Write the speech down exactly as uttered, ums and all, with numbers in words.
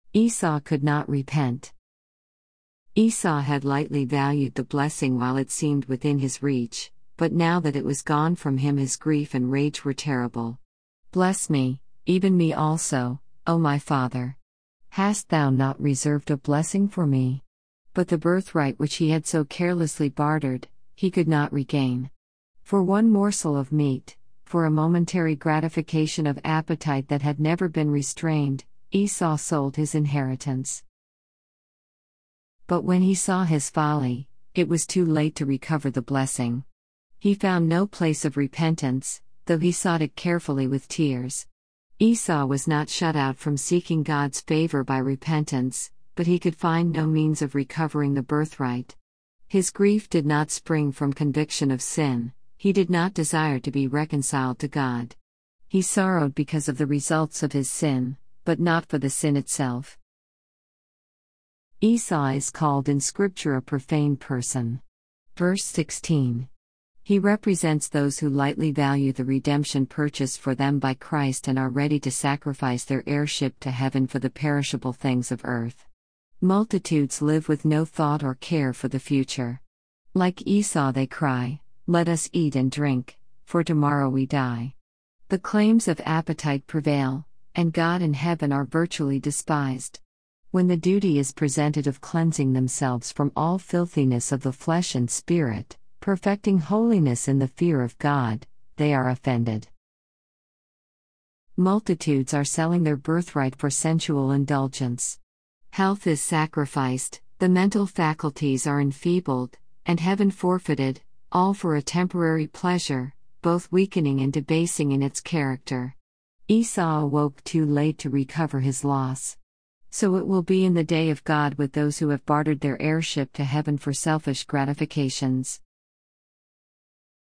Esau could not repent. Esau had lightly valued the blessing while it seemed within his reach, but now that it was gone from him, his grief and rage were terrible. "Bless me, even me also, O my father. Hast thou not reserved a blessing for me?" But the birthright which he had so carelessly bartered, he could not regain. For one morsel of meat, for a momentary gratification of appetite that had never been restrained, Esau sold his inheritance. But when he saw his folly, it was too late to recover the blessing. He found no place of repentance, though he sought it carefully with tears. Esau was not shut out from seeking God's favor by repentance, but he could find no means of recovering the birthright. His grief did not spring from conviction of sin, he did not desire to be reconciled to God. He sorrowed because of the results of his sin, but not for the sin itself. Esau is called in Scripture a profane person. Verse sixteen. He represents those who lightly value the redemption purchased for them by Christ and are ready to sacrifice their heirship to heaven for the perishable things of earth. Multitudes live with no thought or care for the future. Like Esau, they cry, "Let us eat and drink, for tomorrow we die." The claims of appetite prevail, and God and heaven are virtually despised. When the duty is presented of cleansing themselves from all filthiness of the flesh and spirit, perfecting holiness in the fear of God, they are offended. Multitudes are selling their birthright for sensual indulgence. Health is sacrificed, the mental faculties are enfeebled, and heaven forfeited, all for a temporary pleasure, both weakening and debasing in its character. Esau awoke too late to recover his loss. So it will be in the day of God with those who have bartered their heirship to heaven for selfish gratifications.